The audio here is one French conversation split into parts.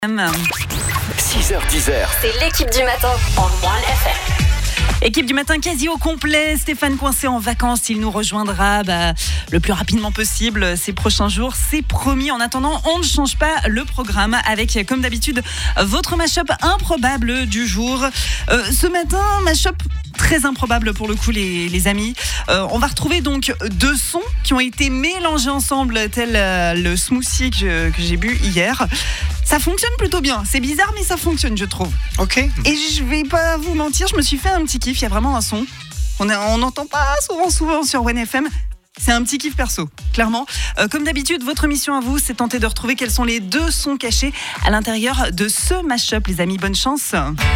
6h-10h. C'est l'équipe du matin en One FM. Équipe du matin quasi au complet. Stéphane coincé en vacances, il nous rejoindra le plus rapidement possible ces prochains jours. C'est promis. En attendant, on ne change pas le programme avec, comme d'habitude, votre mashup improbable du jour. Ce matin, mashup très improbable pour le coup, les amis. On va retrouver donc deux sons qui ont été mélangés ensemble, tel le smoothie que j'ai bu hier. Ça fonctionne plutôt bien. C'est bizarre, mais ça fonctionne, je trouve. Ok. Et je vais pas vous mentir, je me suis fait un petit kiff. Il y a vraiment un son. On n'entend pas souvent sur One FM. C'est un petit kiff perso, clairement. Comme d'habitude, votre mission à vous, c'est tenter de retrouver quels sont les deux sons cachés à l'intérieur de ce mashup, les amis. Bonne chance.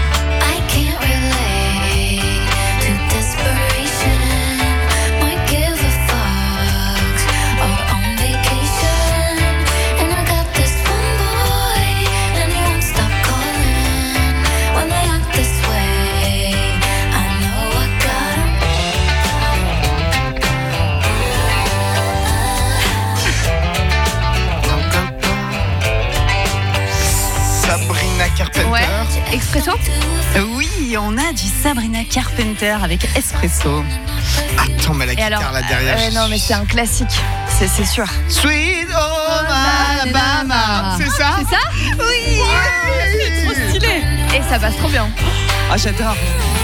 Sabrina Carpenter. Ouais, Expresso. Oui, on a du Sabrina Carpenter avec Espresso. Attends, mais la guitare là derrière. Non, mais c'est un classique, c'est sûr. Sweet Home Alabama. C'est ça? C'est ça? Oui, c'est trop stylé. Et ça passe trop bien. Ah, j'adore.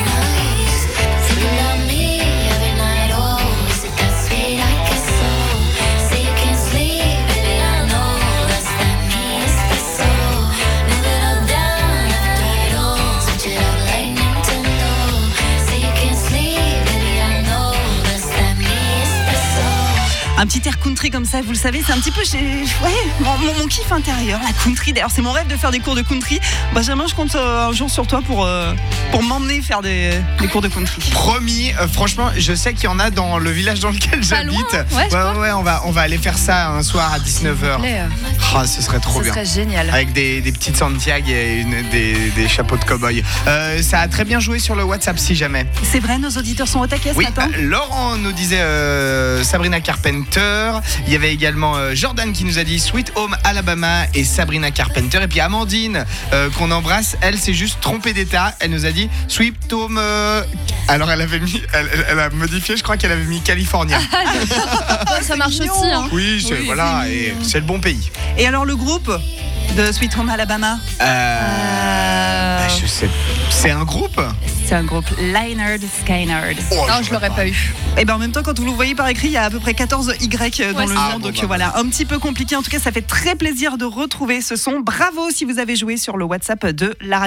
Un petit air country comme ça, vous le savez, c'est un petit peu mon kiff intérieur, la country. D'ailleurs, c'est mon rêve de faire des cours de country. Benjamin, je compte un jour sur toi pour m'emmener faire des cours de country. Promis, franchement, je sais qu'il y en a dans le village dans lequel j'habite. Ouais, on va aller faire ça un soir à 19h. Ah, ce serait trop bien. Ce serait génial. Avec des petites Santiago et des chapeaux de cow-boy. Ça a très bien joué sur le WhatsApp si jamais. C'est vrai, nos auditeurs sont au taquet ce matin. Laurent nous disait Sabrina Carpenter. Il y avait également Jordan qui nous a dit Sweet Home Alabama et Sabrina Carpenter. Et puis Amandine qu'on embrasse, elle s'est juste trompée d'état. Elle nous a dit Sweet Home. Alors elle a modifié, je crois qu'elle avait mis California. Ça marche mignon. aussi. Hein. Oui, voilà, et c'est le bon pays. Et alors le groupe de Sweet Home Alabama Je sais. C'est un groupe? C'est un groupe Lynyrd Skynyrd. Non, je l'aurais pas eu. Et en même temps, quand vous le voyez par écrit, il y a à peu près 14 Y dans le nom. Donc voilà, un petit peu compliqué. En tout cas, ça fait très plaisir de retrouver ce son. Bravo si vous avez joué sur le WhatsApp de la radio.